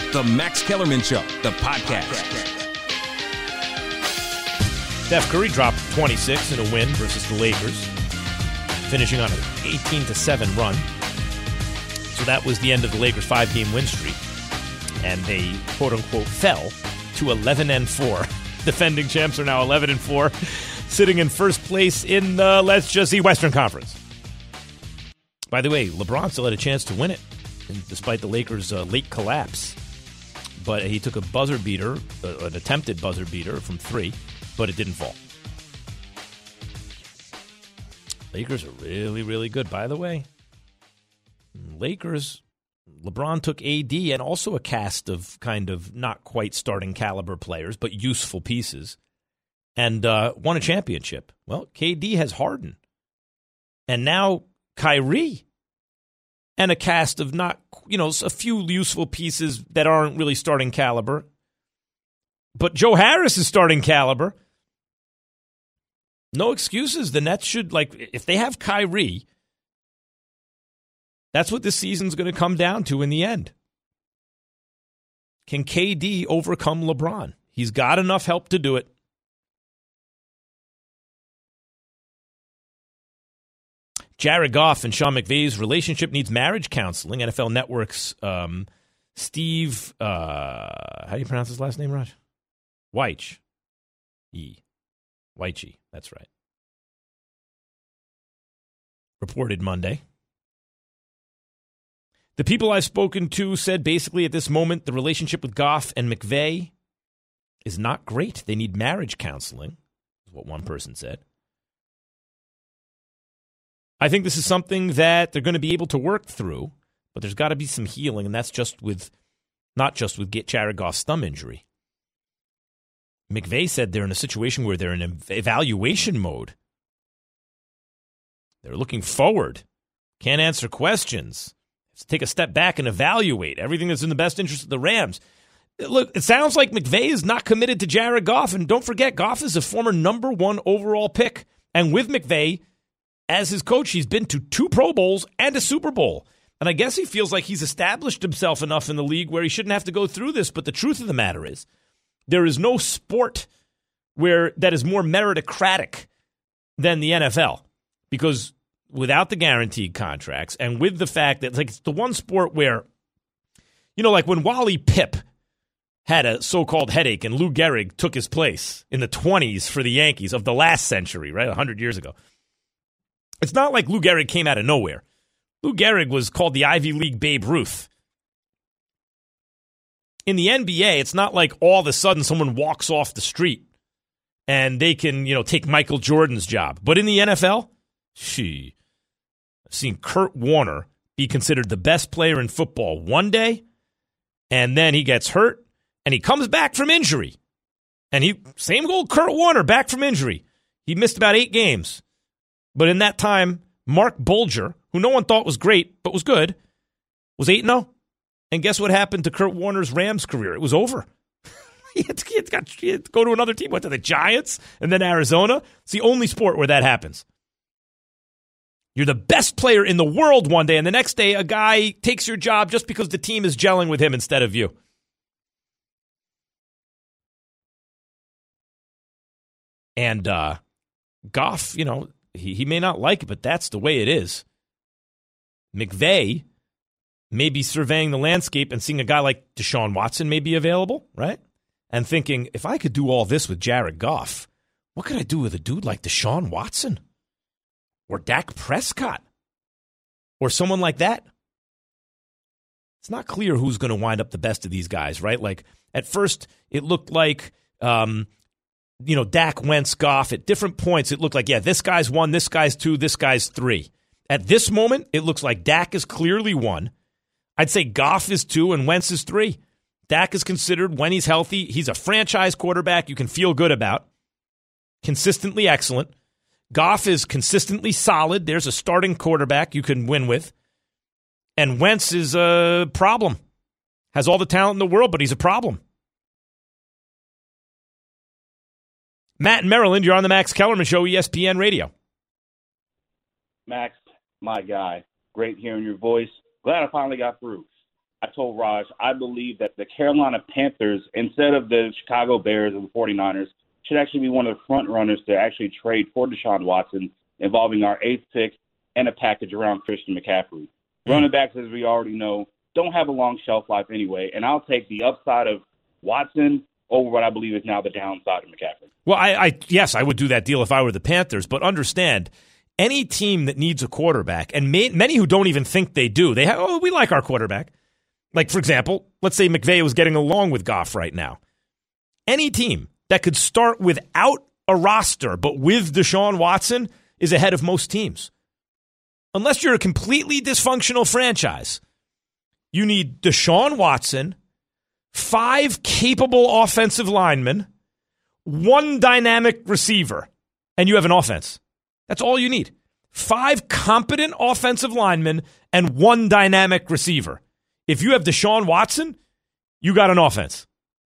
The Max Kellerman Show, the podcast. Steph Curry dropped 26 in a win versus the Lakers, finishing on an 18-7 run. So that was the end of the Lakers' 5-game win streak. And they, quote-unquote, fell to 11-4. Defending champs are now 11-4, sitting in first place in the, let's just see, Western Conference. By the way, LeBron still had a chance to win it, despite the Lakers' late collapse. But he took a buzzer beater, an attempted buzzer beater from 3, but it didn't fall. Lakers are really, really good. By the way, Lakers, LeBron took AD and also a cast of kind of not quite starting caliber players, but useful pieces, and won a championship. Well, KD has Harden. And now Kyrie. And a cast of not, a few useful pieces that aren't really starting caliber. But Joe Harris is starting caliber. No excuses. The Nets should, if they have Kyrie, that's what this season's going to come down to in the end. Can KD overcome LeBron? He's got enough help to do it. Jared Goff and Sean McVay's relationship needs marriage counseling. NFL Network's Steve, how do you pronounce his last name, Raj? Wyche. Wyche, that's right. Reported Monday. The people I've spoken to said basically at this moment the relationship with Goff and McVay is not great. They need marriage counseling, is what one person said. I think this is something that they're going to be able to work through, but there's got to be some healing, and that's not just with Jared Goff's thumb injury. McVay said they're in a situation where they're in evaluation mode. They're looking forward. Can't answer questions. Have to take a step back and evaluate everything that's in the best interest of the Rams. Look, it sounds like McVay is not committed to Jared Goff, and don't forget, Goff is a former number 1 overall pick, and with McVay as his coach, he's been to 2 Pro Bowls and a Super Bowl. And I guess he feels like he's established himself enough in the league where he shouldn't have to go through this. But the truth of the matter is, there is no sport that is more meritocratic than the NFL. Because without the guaranteed contracts and with the fact that it's the one sport where, like when Wally Pipp had a so-called headache and Lou Gehrig took his place in the 20s for the Yankees of the last century, right, 100 years ago. It's not like Lou Gehrig came out of nowhere. Lou Gehrig was called the Ivy League Babe Ruth. In the NBA, it's not like all of a sudden someone walks off the street and they can, take Michael Jordan's job. But in the NFL, I've seen Kurt Warner be considered the best player in football one day, and then he gets hurt, and he comes back from injury. And same old Kurt Warner, back from injury. He missed about 8 games. But in that time, Mark Bulger, who no one thought was great but was good, was 8-0. And guess what happened to Kurt Warner's Rams career? It was over. he had to go to another team. Went to the Giants and then Arizona. It's the only sport where that happens. You're the best player in the world one day, and the next day a guy takes your job just because the team is gelling with him instead of you. And Goff, he may not like it, but that's the way it is. McVay may be surveying the landscape and seeing a guy like Deshaun Watson may be available, right? And thinking, if I could do all this with Jared Goff, what could I do with a dude like Deshaun Watson? Or Dak Prescott? Or someone like that? It's not clear who's going to wind up the best of these guys, right? Like, at first, it looked like Dak, Wentz, Goff. At different points, it looked like, this guy's 1, this guy's 2, this guy's 3. At this moment, it looks like Dak is clearly 1. I'd say Goff is 2 and Wentz is 3. Dak is considered, when he's healthy, he's a franchise quarterback you can feel good about. Consistently excellent. Goff is consistently solid. There's a starting quarterback you can win with. And Wentz is a problem. Has all the talent in the world, but he's a problem. Matt in Maryland, you're on the Max Kellerman Show, ESPN Radio. Max, my guy. Great hearing your voice. Glad I finally got through. I told Raj, I believe that the Carolina Panthers, instead of the Chicago Bears and the 49ers, should actually be one of the front runners to actually trade for Deshaun Watson, involving our 8th pick and a package around Christian McCaffrey. Running backs, as we already know, don't have a long shelf life anyway, and I'll take the upside of Watson over what I believe is now the downside of McCaffrey. Well, yes, I would do that deal if I were the Panthers, but understand, any team that needs a quarterback, and many who don't even think they do, we like our quarterback. Like, for example, let's say McVay was getting along with Goff right now. Any team that could start without a roster but with Deshaun Watson is ahead of most teams. Unless you're a completely dysfunctional franchise, you need Deshaun Watson, 5 capable offensive linemen, 1 dynamic receiver, and you have an offense. That's all you need. 5 competent offensive linemen and 1 dynamic receiver. If you have Deshaun Watson, you got an offense.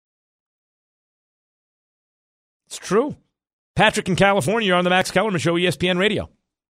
It's true. Patrick in California, you're on the Max Kellerman Show, ESPN Radio.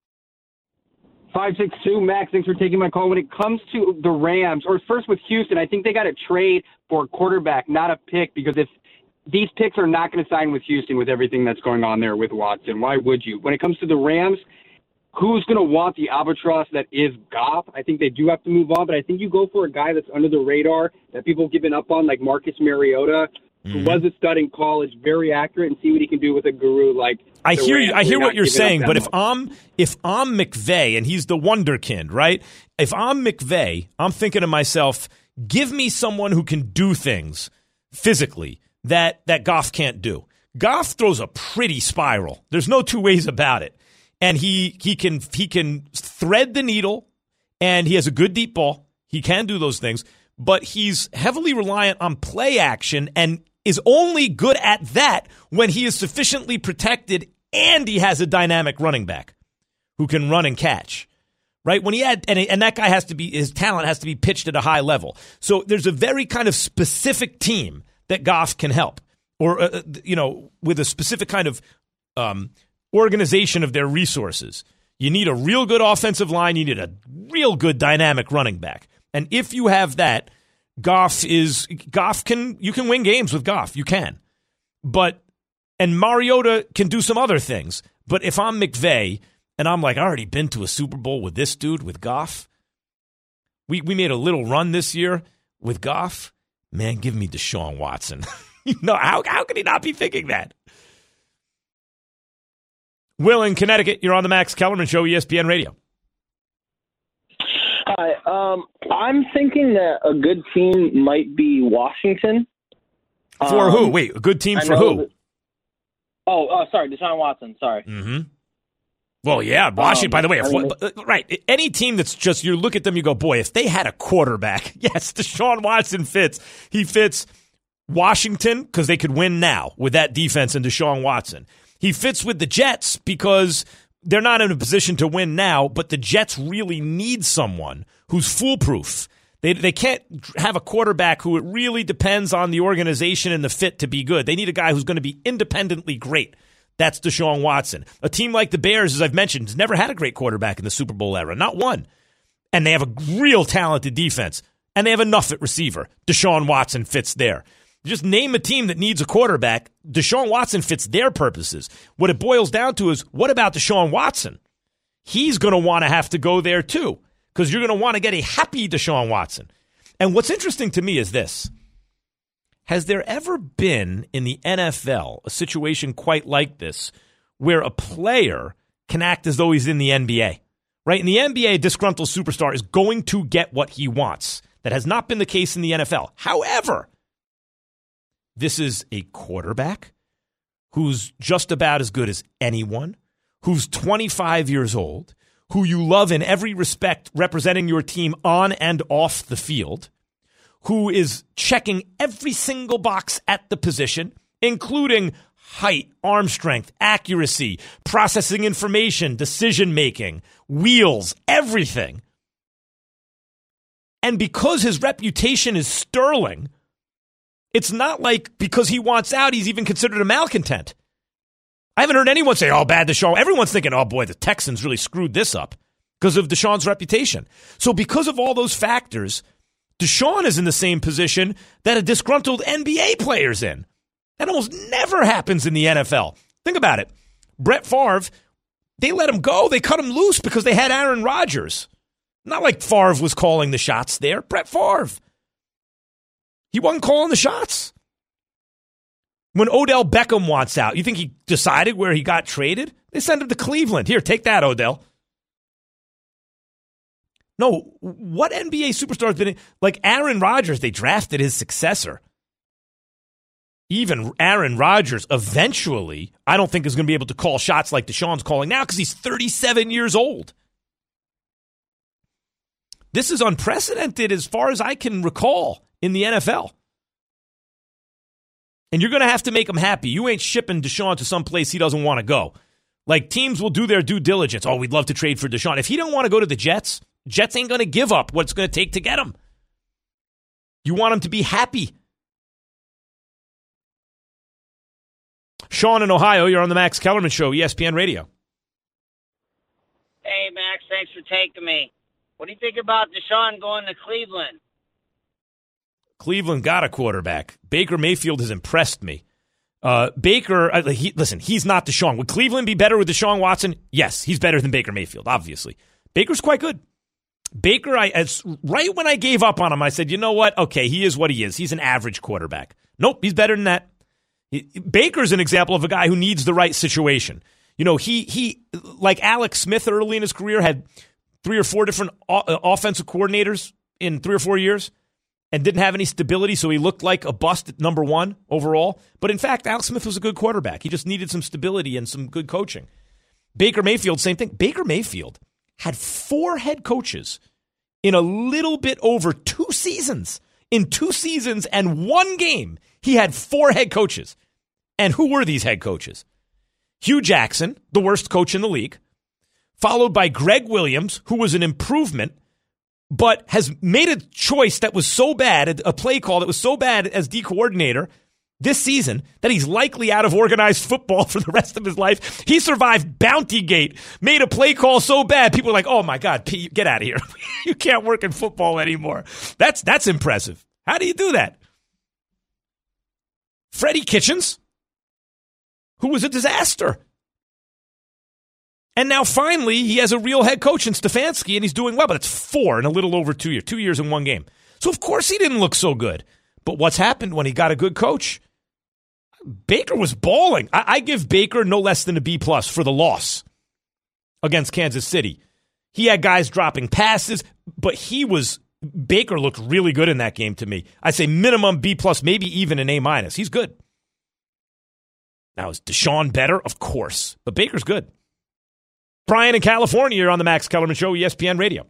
562, Max, thanks for taking my call. When it comes to the Rams, or first with Houston, I think they got to trade for a quarterback, not a pick, because if these picks are not going to sign with Houston with everything that's going on there with Watson, why would you? When it comes to the Rams, who's going to want the albatross that is Goff? I think they do have to move on, but I think you go for a guy that's under the radar that people have given up on, like Marcus Mariota, who was a stud in college, very accurate, and see what he can do with a guru like. I hear you. I hear what you're saying, but if I'm McVay and he's the wonderkind, right? If I'm McVay, I'm thinking to myself, give me someone who can do things physically that Goff can't do. Goff throws a pretty spiral. There's no two ways about it. And he can thread the needle, and he has a good deep ball. He can do those things, but he's heavily reliant on play action and is only good at that when he is sufficiently protected and he has a dynamic running back who can run and catch. Right? When he had and that guy has to be, his talent has to be pitched at a high level. So there's a very kind of specific team that Goff can help, or with a specific kind of organization of their resources. You need a real good offensive line. You need a real good dynamic running back. And if you have that, you can win games with Goff. You can. And Mariota can do some other things. But if I'm McVay and I'm like, I already been to a Super Bowl with this dude, with Goff. We made a little run this year with Goff. Man, give me Deshaun Watson. How can he not be thinking that? Will in Connecticut, you're on the Max Kellerman Show, ESPN Radio. Hi. I'm thinking that a good team might be Washington. For who? Wait, a good team for who? Sorry, Deshaun Watson. Sorry. Mm-hmm. Well, yeah, Washington, by the way. Right. Any team that's just, you look at them, you go, boy, if they had a quarterback, yes, Deshaun Watson fits. He fits Washington because they could win now with that defense and Deshaun Watson. He fits with the Jets because they're not in a position to win now, but the Jets really need someone who's foolproof. They can't have a quarterback who it really depends on the organization and the fit to be good. They need a guy who's going to be independently great. That's Deshaun Watson. A team like the Bears, as I've mentioned, has never had a great quarterback in the Super Bowl era. Not one. And they have a real talented defense. And they have enough at receiver. Deshaun Watson fits there. Just name a team that needs a quarterback. Deshaun Watson fits their purposes. What it boils down to is, what about Deshaun Watson? He's going to want to have to go there too, because you're going to want to get a happy Deshaun Watson. And what's interesting to me is this. Has there ever been in the NFL a situation quite like this where a player can act as though he's in the NBA? Right? In the NBA, a disgruntled superstar is going to get what he wants. That has not been the case in the NFL. However, this is a quarterback who's just about as good as anyone, who's 25 years old, who you love in every respect, representing your team on and off the field, who is checking every single box at the position, including height, arm strength, accuracy, processing information, decision-making, wheels, everything. And because his reputation is sterling, it's not like because he wants out, he's even considered a malcontent. I haven't heard anyone say, oh, bad Deshaun. Everyone's thinking, oh, boy, the Texans really screwed this up because of Deshaun's reputation. So because of all those factors, Deshaun is in the same position that a disgruntled NBA player's in. That almost never happens in the NFL. Think about it. Brett Favre, they let him go. They cut him loose because they had Aaron Rodgers. Not like Favre was calling the shots there. Brett Favre. He wasn't calling the shots. When Odell Beckham wants out, you think he decided where he got traded? They send him to Cleveland. Here, take that, Odell. No, what NBA superstar has been in? Like Aaron Rodgers, they drafted his successor. Even Aaron Rodgers eventually, I don't think is going to be able to call shots like Deshaun's calling now because he's 37 years old. This is unprecedented as far as I can recall in the NFL. And you're going to have to make him happy. You ain't shipping Deshaun to some place he doesn't want to go. Like teams will do their due diligence. Oh, we'd love to trade for Deshaun. If he don't want to go to the Jets, Jets ain't going to give up what it's going to take to get him. You want him to be happy. Sean in Ohio, you're on the Max Kellerman Show, ESPN Radio. Hey, Max, thanks for taking me. What do you think about Deshaun going to Cleveland? Cleveland got a quarterback. Baker Mayfield has impressed me. Baker, listen, he's not Deshaun. Would Cleveland be better with Deshaun Watson? Yes, he's better than Baker Mayfield, obviously. Baker's quite good. Baker, right when I gave up on him, I said, you know what? Okay, he is what he is. He's an average quarterback. Nope, he's better than that. Baker's an example of a guy who needs the right situation. You know, he like Alex Smith early in his career had 3 or 4 different offensive coordinators in 3 or 4 years and didn't have any stability, so he looked like a bust at number 1 overall. But in fact, Alex Smith was a good quarterback. He just needed some stability and some good coaching. Baker Mayfield, same thing. Baker Mayfield had 4 head coaches in a little bit over 2 seasons. In 2 seasons and 1 game, he had 4 head coaches. And who were these head coaches? Hugh Jackson, the worst coach in the league, followed by Greg Williams, who was an improvement, but has made a choice that was so bad, a play call that was so bad as D coordinator this season that he's likely out of organized football for the rest of his life. He survived Bountygate, made a play call so bad, people are like, oh my God, Pete, get out of here. You can't work in football anymore. That's impressive. How do you do that? Freddie Kitchens, who was a disaster. And now finally, he has a real head coach in Stefanski, and he's doing well, but it's 4 in a little over 2 years. 2 years in 1 game. So of course he didn't look so good. But what's happened when he got a good coach? Baker was balling. I give Baker no less than a B+ for the loss against Kansas City. He had guys dropping passes, but Baker looked really good in that game to me. I say minimum B+, maybe even an A-. He's good. Now, is Deshaun better? Of course. But Baker's good. Brian in California, you're on the Max Kellerman Show, ESPN Radio.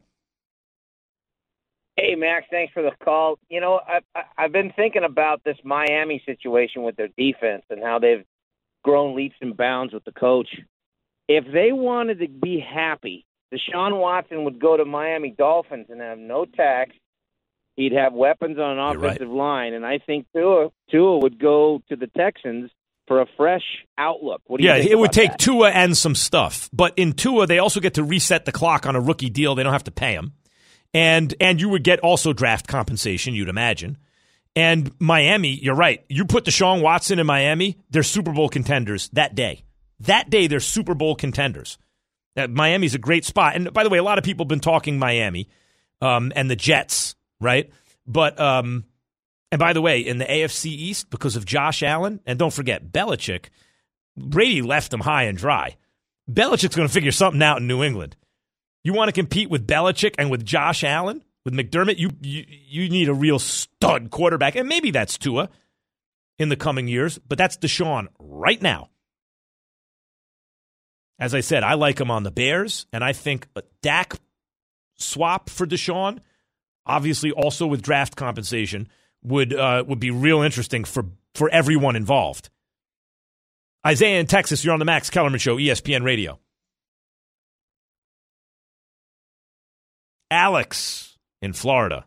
Hey, Max, thanks for the call. You know, I've been thinking about this Miami situation with their defense and how they've grown leaps and bounds with the coach. If they wanted to be happy, Deshaun Watson would go to Miami Dolphins and have no tax. He'd have weapons on an offensive line. And I think Tua would go to the Texans for a fresh outlook. What do you think it would take that? Tua and some stuff. But in Tua, they also get to reset the clock on a rookie deal. They don't have to pay him. And you would get also draft compensation, you'd imagine. And Miami, you're right. You put Deshaun Watson in Miami, they're Super Bowl contenders that day. That day, they're Super Bowl contenders. Miami's a great spot. And by the way, a lot of people have been talking Miami and the Jets, right? But and by the way, in the AFC East, because of Josh Allen, and don't forget, Belichick, Brady left him high and dry. Belichick's going to figure something out in New England. You want to compete with Belichick and with Josh Allen, with McDermott, you need a real stud quarterback. And maybe that's Tua in the coming years, but that's Deshaun right now. As I said, I like him on the Bears, and I think a Dak swap for Deshaun, obviously also with draft compensation, would be real interesting for everyone involved. Isaiah in Texas, you're on the Max Kellerman Show, ESPN Radio. Alex in Florida.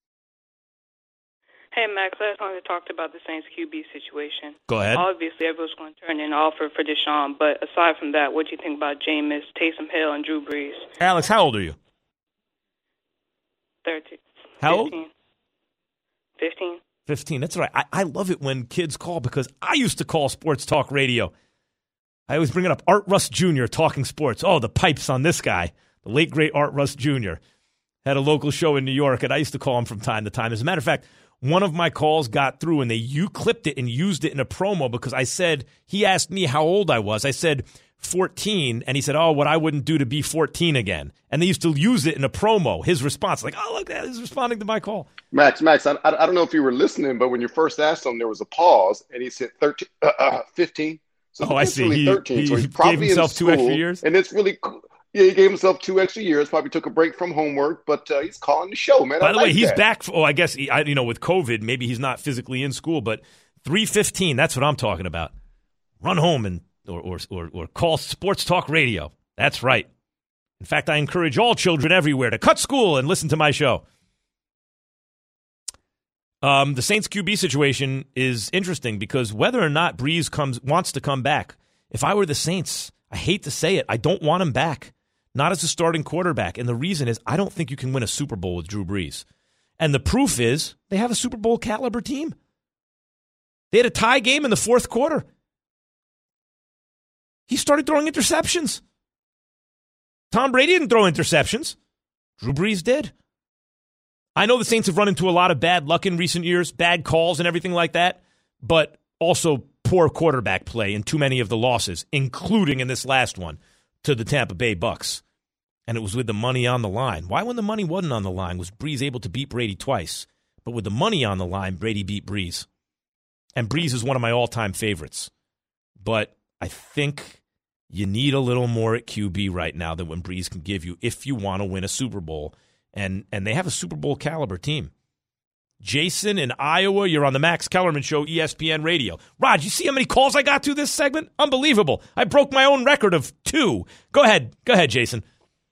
Hey, Max, last time we talked about the Saints QB situation. Go ahead. Obviously, everyone's going to turn in an offer for Deshaun, but aside from that, what do you think about Jameis, Taysom Hill, and Drew Brees? Alex, how old are you? 13. How old? 15. 15. 15. That's right. I love it when kids call because I used to call sports talk radio. I always bring it up. Art Russ Jr. talking sports. Oh, the pipes on this guy. The late, great Art Russ Jr. had a local show in New York, and I used to call him from time to time. As a matter of fact, one of my calls got through, and you clipped it and used it in a promo because I said, he asked me how old I was. I said 14, and he said, oh, what I wouldn't do to be 14 again. And they used to use it in a promo, his response. Like, oh, look, he's responding to my call. Max, I don't know if you were listening, but when you first asked him, there was a pause, and he said 15. So I see. Really 13. So he's probably gave himself school, 2 extra years. And it's really cool. Yeah, he gave himself 2 extra years, probably took a break from homework, but he's calling the show, man. By the way, he's back. I guess, with COVID, maybe he's not physically in school, but 3:15, that's what I'm talking about. Run home and or call Sports Talk Radio. That's right. In fact, I encourage all children everywhere to cut school and listen to my show. The Saints QB situation is interesting because whether or not Breeze wants to come back, if I were the Saints, I hate to say it, I don't want him back. Not as a starting quarterback. And the reason is I don't think you can win a Super Bowl with Drew Brees. And the proof is they have a Super Bowl caliber team. They had a tie game in the fourth quarter. He started throwing interceptions. Tom Brady didn't throw interceptions. Drew Brees did. I know the Saints have run into a lot of bad luck in recent years, bad calls and everything like that, but also poor quarterback play in too many of the losses, including in this last one to the Tampa Bay Bucks. And it was with the money on the line. Why, when the money wasn't on the line, was Brees able to beat Brady twice? But with the money on the line, Brady beat Brees. And Brees is one of my all-time favorites. But I think you need a little more at QB right now than what Brees can give you if you want to win a Super Bowl. And they have a Super Bowl caliber team. Jason in Iowa, you're on the Max Kellerman Show, ESPN Radio. Rod, you see how many calls I got to this segment? Unbelievable. I broke my own record of 2. Go ahead, Jason.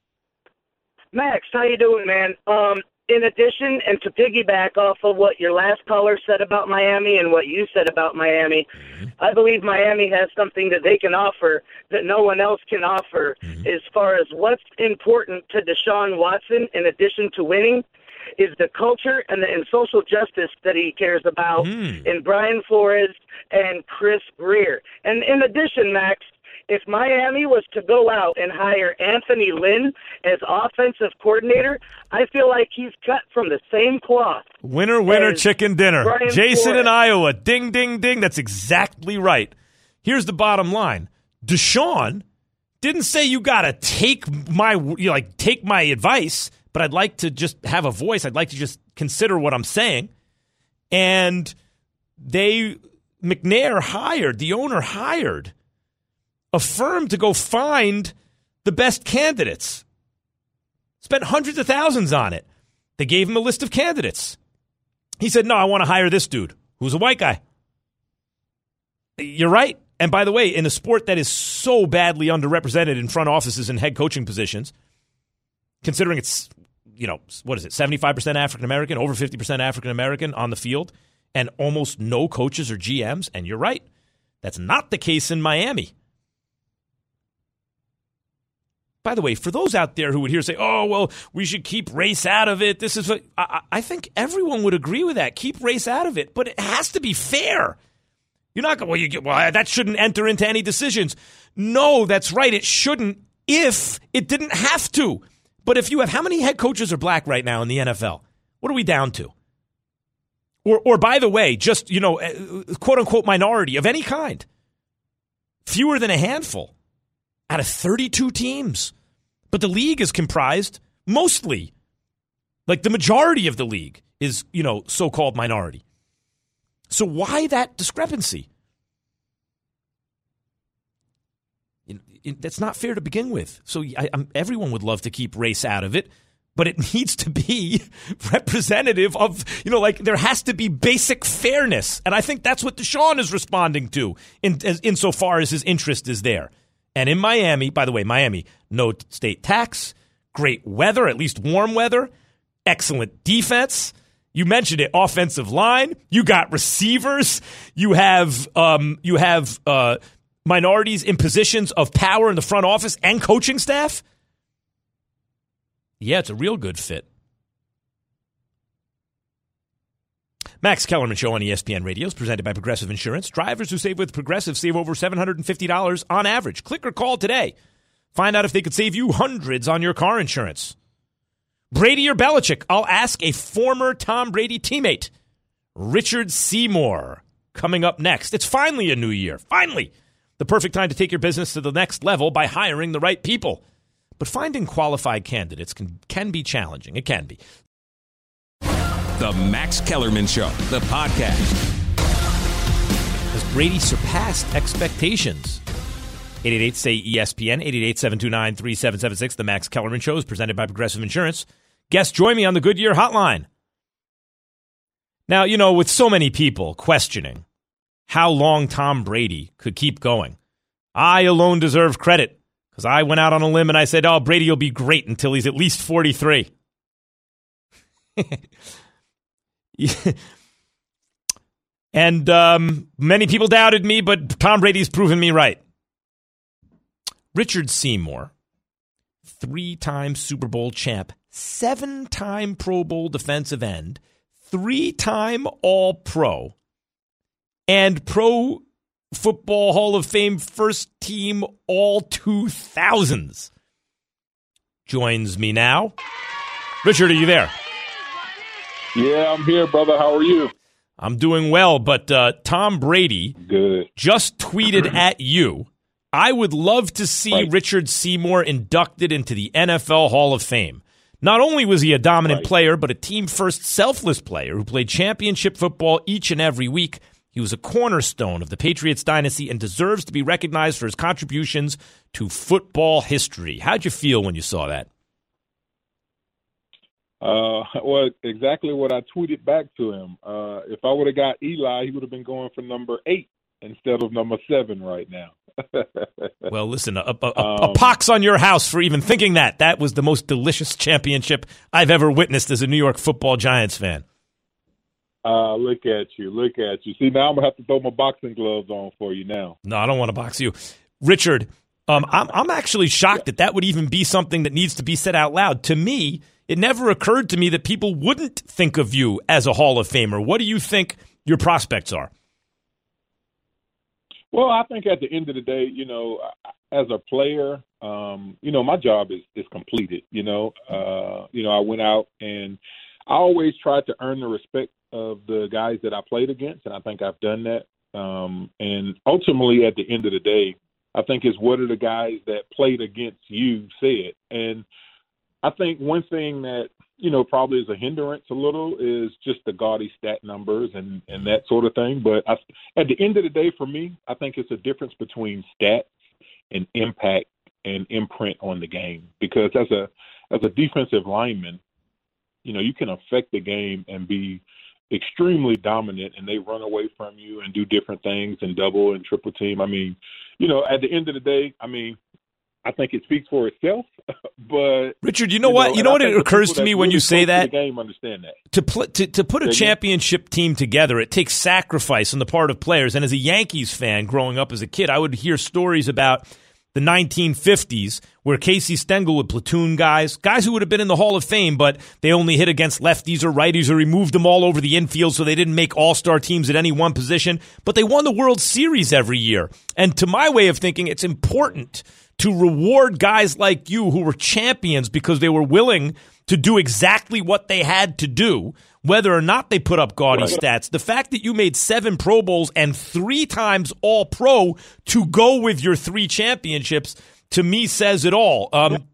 Max, how you doing, man? In addition, and to piggyback off of what your last caller said about Miami and what you said about Miami, I believe Miami has something that they can offer that no one else can offer as far as what's important to Deshaun Watson in addition to winning is the culture and social justice that he cares about in Brian Flores and Chris Greer. And in addition, Max, if Miami was to go out and hire Anthony Lynn as offensive coordinator, I feel like he's cut from the same cloth. Winner, chicken dinner. Brian Jason Flores. in Iowa. Ding, ding, ding. That's exactly right. Here's the bottom line. Deshaun didn't say you got to take my advice, but I'd like to just have a voice. I'd like to just consider what I'm saying. And the owner hired a firm to go find the best candidates. Spent hundreds of thousands on it. They gave him a list of candidates. He said, no, I want to hire this dude who's a white guy. You're right. And by the way, in a sport that is so badly underrepresented in front offices and head coaching positions, considering it's, 75% African-American, over 50% African-American on the field, and almost no coaches or GMs, and you're right, that's not the case in Miami. By the way, for those out there who would hear say, oh, well, we should keep race out of it. This is what I think everyone would agree with that. Keep race out of it. But it has to be fair. You're not going, that shouldn't enter into any decisions. No, that's right. It shouldn't if it didn't have to. But if you have, how many head coaches are black right now in the NFL? What are we down to? Or by the way, just, quote unquote minority of any kind. Fewer than a handful. Out of 32 teams. But the league is comprised mostly, like the majority of the league is, so-called minority. So why that discrepancy? That's not fair to begin with. So everyone would love to keep race out of it, but it needs to be representative of, there has to be basic fairness. And I think that's what Deshaun is responding to insofar as his interest is there. And in Miami, by the way, no state tax, great weather, at least warm weather, excellent defense. You mentioned it, offensive line. You got receivers. You have minorities in positions of power in the front office and coaching staff. Yeah, it's a real good fit. Max Kellerman Show on ESPN Radio is presented by Progressive Insurance. Drivers who save with Progressive save over $750 on average. Click or call today. Find out if they could save you hundreds on your car insurance. Brady or Belichick? I'll ask a former Tom Brady teammate, Richard Seymour, coming up next. It's finally a new year. Finally. The perfect time to take your business to the next level by hiring the right people. But finding qualified candidates can be challenging. It can be. The Max Kellerman Show, the podcast. Has Brady surpassed expectations? 888-SAY-ESPN, 888-729-3776. The Max Kellerman Show is presented by Progressive Insurance. Guests, join me on the Goodyear Hotline. Now, you know, with so many people questioning how long Tom Brady could keep going, I alone deserve credit because I went out on a limb and I said, oh, Brady will be great until he's at least 43. And many people doubted me, but Tom Brady's proven me right. Richard Seymour, 3-time Super Bowl champ, 7-time Pro Bowl defensive end, 3-time All-Pro, and Pro Football Hall of Fame first team All-2000s. Joins me now. Richard, are you there? Yeah, I'm here, brother. How are you? I'm doing well, but Tom Brady just tweeted at you, I would love to see Richard Seymour inducted into the NFL Hall of Fame. Not only was he a dominant player, but a team-first, selfless player who played championship football each and every week. He was a cornerstone of the Patriots dynasty and deserves to be recognized for his contributions to football history. How'd you feel when you saw that? Well, exactly what I tweeted back to him. If I would have got Eli, he would have been going for number 8 instead of number 7 right now. Well, listen, a pox on your house for even thinking that. That was the most delicious championship I've ever witnessed as a New York Football Giants fan. Look at you. See, now I'm going to have to throw my boxing gloves on for you now. No, I don't want to box you. Richard, I'm actually shocked that would even be something that needs to be said out loud. To me, it never occurred to me that people wouldn't think of you as a Hall of Famer. What do you think your prospects are? Well, I think at the end of the day, you know, as a player, you know, my job is completed. I went out and I always tried to earn the respect of the guys that I played against, and I think I've done that. And ultimately, at the end of the day, I think it's what are the guys that played against you said. And I think one thing that, you know, probably is a hindrance a little is just the gaudy stat numbers and that sort of thing. But at the end of the day, for me, I think it's a difference between stats and impact and imprint on the game. Because as a defensive lineman, you know, you can affect the game and be extremely dominant, and they run away from you and do different things and double and triple team. I mean, you know, at the end of the day, I mean, I think it speaks for itself. But Richard, you know what? You know what it occurs to me when you say that? The game understand that. To put a championship team together, it takes sacrifice on the part of players. And as a Yankees fan growing up as a kid, I would hear stories about the 1950s where Casey Stengel would platoon guys who would have been in the Hall of Fame, but they only hit against lefties or righties or he moved them all over the infield so they didn't make all-star teams at any one position. But they won the World Series every year. And to my way of thinking, it's important to reward guys like you who were champions because they were willing to do exactly what they had to do, whether or not they put up gaudy stats. The fact that you made 7 Pro Bowls and 3 times All-Pro to go with your 3 championships, to me, says it all. And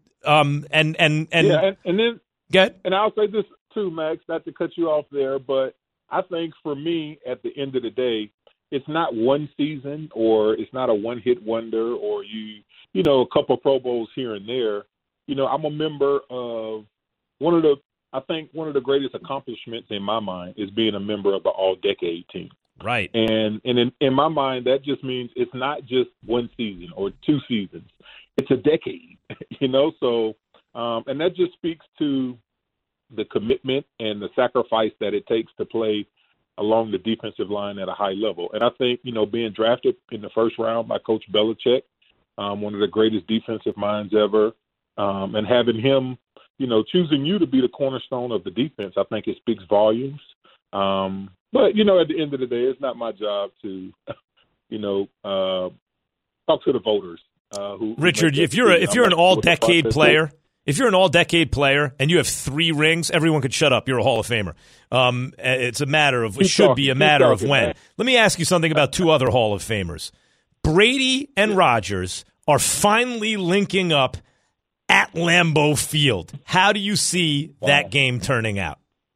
then get. And I'll say this too, Max, not to cut you off there, but I think for me, at the end of the day, it's not one season or it's not a one-hit wonder or you know, a couple of Pro Bowls here and there. You know, I'm a member of one of the greatest accomplishments in my mind is being a member of the All-Decade team. Right. And in my mind, that just means it's not just one season or 2 seasons. It's a decade, you know. So, and that just speaks to the commitment and the sacrifice that it takes to play along the defensive line at a high level. And I think, you know, being drafted in the first round by Coach Belichick, one of the greatest defensive minds ever, and having him, you know, choosing you to be the cornerstone of the defense, I think it speaks volumes. But, you know, at the end of the day, it's not my job to, you know, talk to the voters. Richard, if you're an all-decade player, and you have 3 rings, everyone could shut up. You're a Hall of Famer. It's a matter of, it should be a matter of when. Let me ask you something about 2 other Hall of Famers. Brady and Rodgers are finally linking up at Lambeau Field. How do you see that game turning out?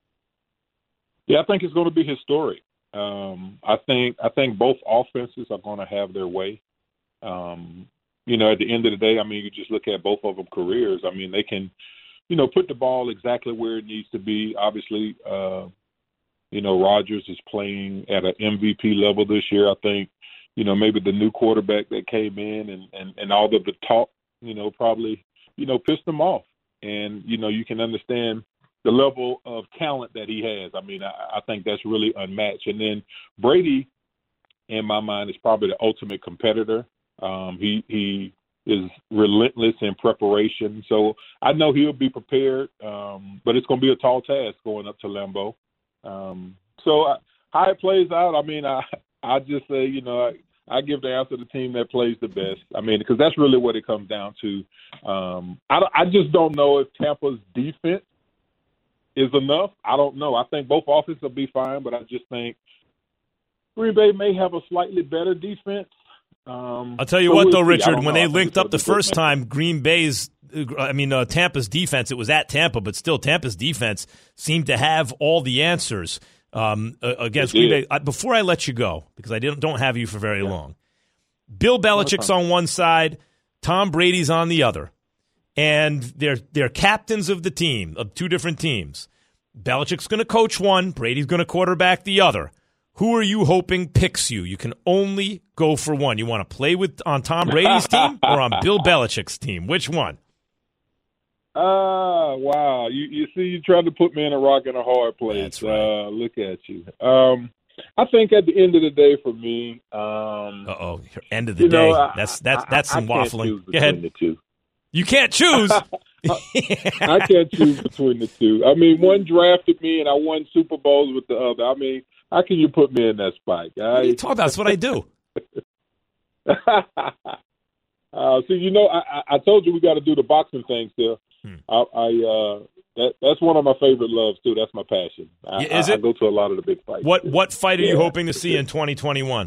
Yeah, I think it's going to be historic. I think both offenses are going to have their way. You know, at the end of the day, I mean, you just look at both of them careers. I mean, they can, you know, put the ball exactly where it needs to be. Obviously, you know, Rodgers is playing at an MVP level this year. I think, you know, maybe the new quarterback that came in and all of the talk, you know, probably, you know, pissed him off. And, you know, you can understand the level of talent that he has. I mean, I think that's really unmatched. And then Brady, in my mind, is probably the ultimate competitor. He is relentless in preparation. So I know he'll be prepared, but it's going to be a tall task going up to Lambeau. So how it plays out, I mean, I just say, you know, I give the answer to the team that plays the best. I mean, because that's really what it comes down to. I just don't know if Tampa's defense is enough. I don't know. I think both offenses will be fine, but I just think Green Bay may have a slightly better defense. I'll tell you what, though, Richard, when they linked up the first time, Tampa's defense, it was at Tampa, but still Tampa's defense seemed to have all the answers against Green Bay. Before I let you go, because I don't have you for very long, Bill Belichick's on one side, Tom Brady's on the other, and they're captains of the team, of 2 different teams. Belichick's going to coach one, Brady's going to quarterback the other. Who are you hoping picks you? You can only go for one. You want to play on Tom Brady's team or on Bill Belichick's team? Which one? Wow. You see, you tried to put me in a rock and a hard place. That's right. Look at you. I think at the end of the day for me. End of the day. That's some waffling. Go ahead. The 2. You can't choose. I can't choose between the 2. I mean, one drafted me and I won Super Bowls with the other. I mean, how can you put me in that spot? What are you talking about? That's what I do. So, you know, I told you we got to do the boxing thing still. That's one of my favorite loves, too. That's my passion. Is it? I go to a lot of the big fights. What fight are you hoping to see in 2021?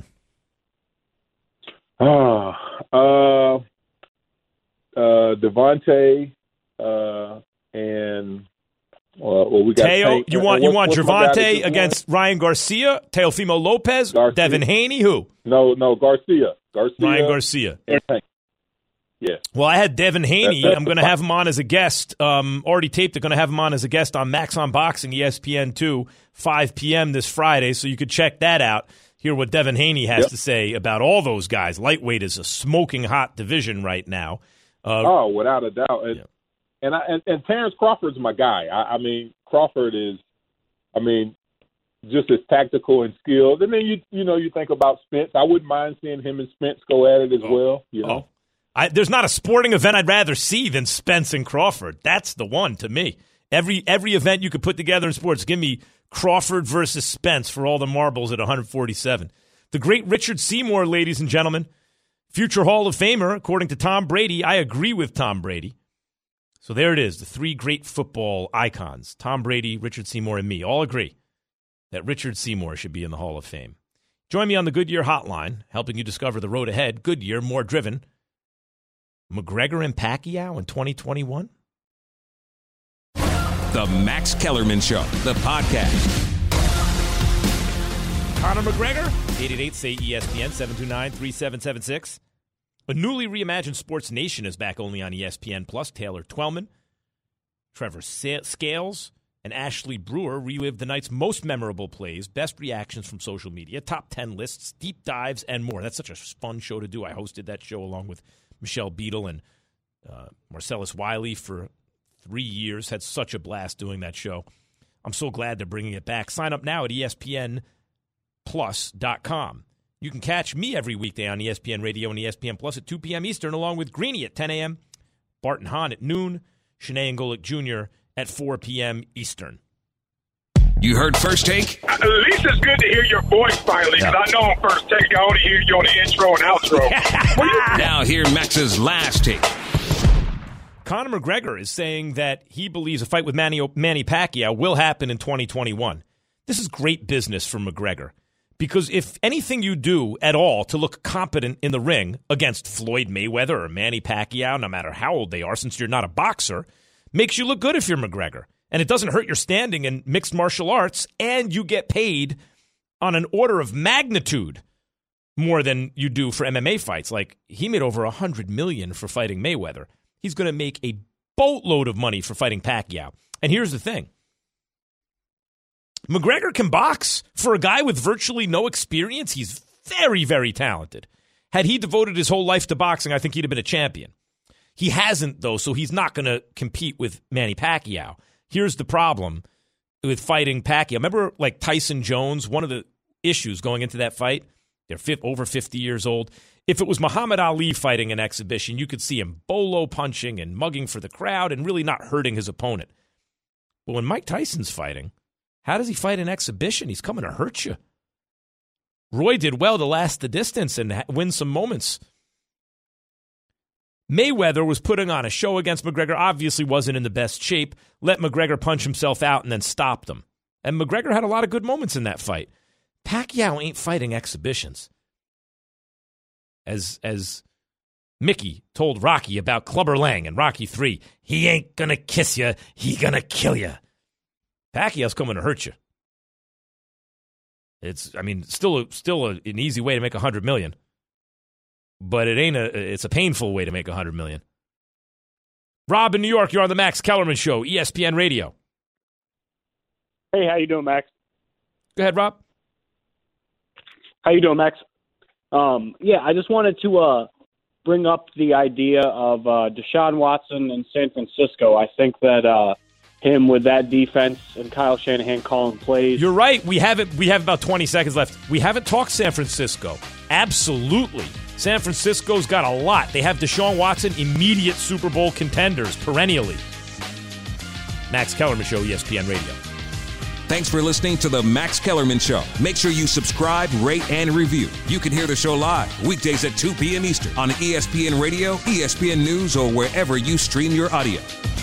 Devontae and... we got Teo. You want Gervonta against Ryan Garcia, Teofimo Lopez, Devin Haney? Who? No, Garcia. Ryan Garcia. Yeah. Well, I had Devin Haney. I'm going to have him on as a guest. Already taped it. Going to have him on as a guest on Max on Boxing, ESPN2, 5 p.m. this Friday. So you could check that out. Hear what Devin Haney has to say about all those guys. Lightweight is a smoking hot division right now. Without a doubt. And Terrence Crawford's my guy. I mean, Crawford is, just as tactical and skilled. And then you think about Spence. I wouldn't mind seeing him and Spence go at it as well. You know, there's not a sporting event I'd rather see than Spence and Crawford. That's the one to me. Every event you could put together in sports, give me Crawford versus Spence for all the marbles at 147. The great Richard Seymour, ladies and gentlemen, future Hall of Famer, according to Tom Brady. I agree with Tom Brady. So there it is, the 3 great football icons, Tom Brady, Richard Seymour, and me, all agree that Richard Seymour should be in the Hall of Fame. Join me on the Goodyear Hotline, helping you discover the road ahead. Goodyear, more driven. McGregor and Pacquiao in 2021? The Max Kellerman Show, the podcast. Conor McGregor, 888-SAY-ESPN, 729-3776. A newly reimagined Sports Nation is back only on ESPN+. Taylor Twellman, Trevor Scales, and Ashley Brewer relive the night's most memorable plays, best reactions from social media, top 10 lists, deep dives, and more. That's such a fun show to do. I hosted that show along with Michelle Beadle and Marcellus Wiley for 3 years. Had such a blast doing that show. I'm so glad they're bringing it back. Sign up now at ESPNplus.com. You can catch me every weekday on ESPN Radio and ESPN Plus at 2 p.m. Eastern, along with Greeny at 10 a.m., Barton Hahn at noon, Shanae and Golick Jr. at 4 p.m. Eastern. You heard First Take? At least it's good to hear your voice finally, because I know on First Take I only hear you on the intro and outro. Now hear Max's Last Take. Conor McGregor is saying that he believes a fight with Manny Pacquiao will happen in 2021. This is great business for McGregor, because if anything you do at all to look competent in the ring against Floyd Mayweather or Manny Pacquiao, no matter how old they are, since you're not a boxer, makes you look good if you're McGregor. And it doesn't hurt your standing in mixed martial arts, and you get paid on an order of magnitude more than you do for MMA fights. Like, he made over $100 million for fighting Mayweather. He's going to make a boatload of money for fighting Pacquiao. And here's the thing. McGregor can box. For a guy with virtually no experience, he's very, very talented. Had he devoted his whole life to boxing, I think he'd have been a champion. He hasn't, though, so he's not going to compete with Manny Pacquiao. Here's the problem with fighting Pacquiao. Remember, like, Tyson Jones, one of the issues going into that fight, they're over 50 years old. If it was Muhammad Ali fighting an exhibition, you could see him bolo punching and mugging for the crowd and really not hurting his opponent. But when Mike Tyson's fighting, how does he fight an exhibition? He's coming to hurt you. Roy did well to last the distance and win some moments. Mayweather was putting on a show against McGregor, obviously wasn't in the best shape, let McGregor punch himself out and then stopped him. And McGregor had a lot of good moments in that fight. Pacquiao ain't fighting exhibitions. As Mickey told Rocky about Clubber Lang in Rocky 3, he ain't gonna kiss you, he gonna kill you. Pacquiao's coming to hurt you. It's still an easy way to make $100 million, but it's a painful way to make $100 million. Rob in New York, you're on the Max Kellerman Show, ESPN Radio. Hey, how you doing, Max? Go ahead, Rob. How you doing, Max? I just wanted to bring up the idea of Deshaun Watson in San Francisco. I think that him with that defense and Kyle Shanahan calling plays. You're right. We have about 20 seconds left. We haven't talked San Francisco. Absolutely. San Francisco's got a lot. They have Deshaun Watson, immediate Super Bowl contenders, perennially. Max Kellerman Show, ESPN Radio. Thanks for listening to the Max Kellerman Show. Make sure you subscribe, rate, and review. You can hear the show live weekdays at 2 p.m. Eastern on ESPN Radio, ESPN News, or wherever you stream your audio.